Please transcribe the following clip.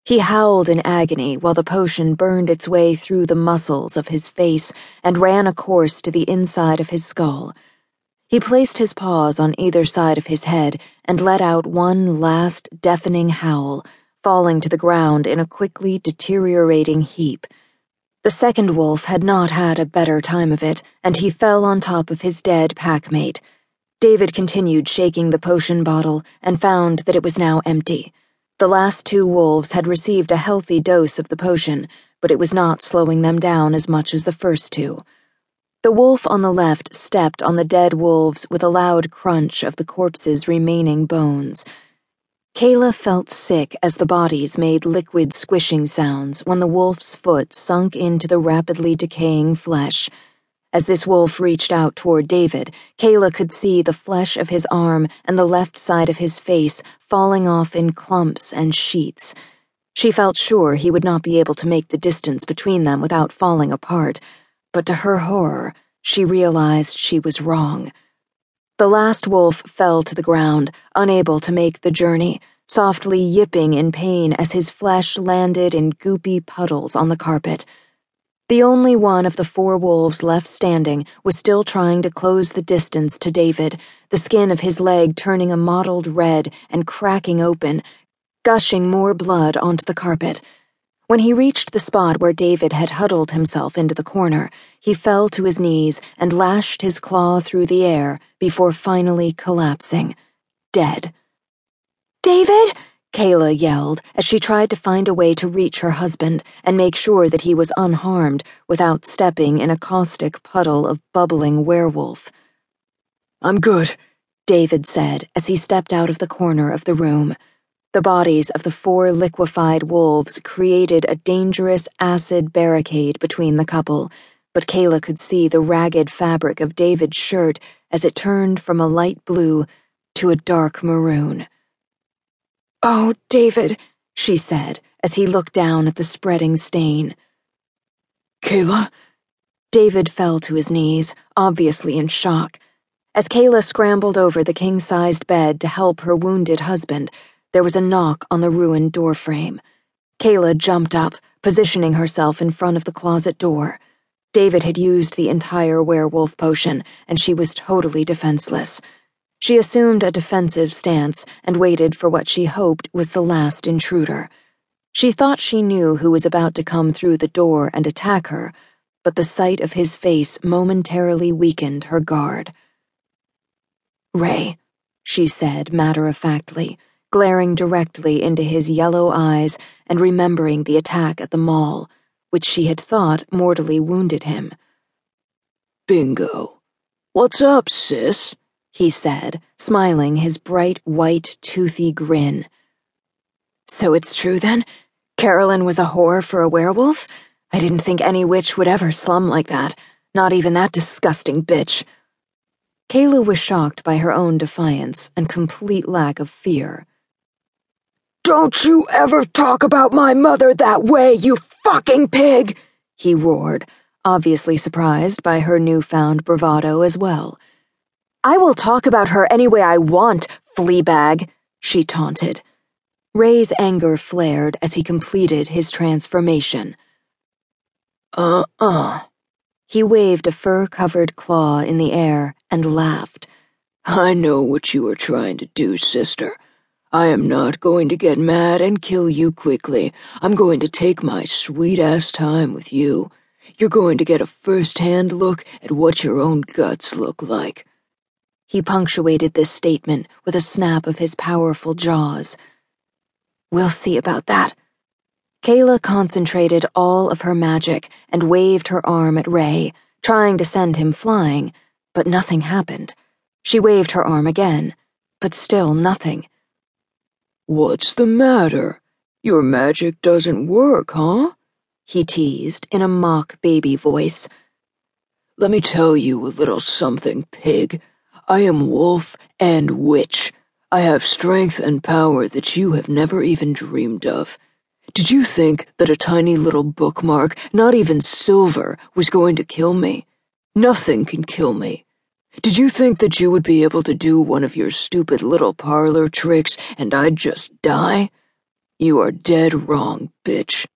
He howled in agony while the potion burned its way through the muscles of his face and ran a course to the inside of his skull. He placed his paws on either side of his head and let out one last deafening howl, falling to the ground in a quickly deteriorating heap. The second wolf had not had a better time of it, and he fell on top of his dead packmate. David continued shaking the potion bottle and found that it was now empty. The last two wolves had received a healthy dose of the potion, but it was not slowing them down as much as the first two. The wolf on the left stepped on the dead wolves with a loud crunch of the corpse's remaining bones. Kayla felt sick as the bodies made liquid squishing sounds when the wolf's foot sunk into the rapidly decaying flesh. As this wolf reached out toward David, Kayla could see the flesh of his arm and the left side of his face falling off in clumps and sheets. She felt sure he would not be able to make the distance between them without falling apart, but to her horror, she realized she was wrong. The last wolf fell to the ground, unable to make the journey, softly yipping in pain as his flesh landed in goopy puddles on the carpet. The only one of the four wolves left standing was still trying to close the distance to David, the skin of his leg turning a mottled red and cracking open, gushing more blood onto the carpet. When he reached the spot where David had huddled himself into the corner, he fell to his knees and lashed his claw through the air before finally collapsing, dead. "David!" Kayla yelled as she tried to find a way to reach her husband and make sure that he was unharmed without stepping in a caustic puddle of bubbling werewolf. "I'm good," David said as he stepped out of the corner of the room. The bodies of the four liquefied wolves created a dangerous acid barricade between the couple, but Kayla could see the ragged fabric of David's shirt as it turned from a light blue to a dark maroon. "Oh, David," she said as he looked down at the spreading stain. "Kayla?" David fell to his knees, obviously in shock. As Kayla scrambled over the king-sized bed to help her wounded husband, there was a knock on the ruined doorframe. Kayla jumped up, positioning herself in front of the closet door. David had used the entire werewolf potion, and she was totally defenseless. She assumed a defensive stance and waited for what she hoped was the last intruder. She thought she knew who was about to come through the door and attack her, but the sight of his face momentarily weakened her guard. "Ray," she said matter-of-factly, glaring directly into his yellow eyes and remembering the attack at the mall, which she had thought mortally wounded him. "Bingo. What's up, sis?" he said, smiling his bright white toothy grin. "So it's true then? Carolyn was a whore for a werewolf? I didn't think any witch would ever slum like that, not even that disgusting bitch." Kayla was shocked by her own defiance and complete lack of fear. "Don't you ever talk about my mother that way, you fucking pig!" he roared, obviously surprised by her newfound bravado as well. "I will talk about her any way I want, fleabag," she taunted. Ray's anger flared as he completed his transformation. He waved a fur-covered claw in the air and laughed. "I know what you are trying to do, sister. I am not going to get mad and kill you quickly. I'm going to take my sweet-ass time with you. You're going to get a first-hand look at what your own guts look like." He punctuated this statement with a snap of his powerful jaws. "We'll see about that." Kayla concentrated all of her magic and waved her arm at Ray, trying to send him flying, but nothing happened. She waved her arm again, but still nothing. "What's the matter? Your magic doesn't work, huh?" he teased in a mock baby voice. "Let me tell you a little something, pig. I am wolf and witch. I have strength and power that you have never even dreamed of. Did you think that a tiny little bookmark, not even silver, was going to kill me? Nothing can kill me. Did you think that you would be able to do one of your stupid little parlor tricks and I'd just die? You are dead wrong, bitch.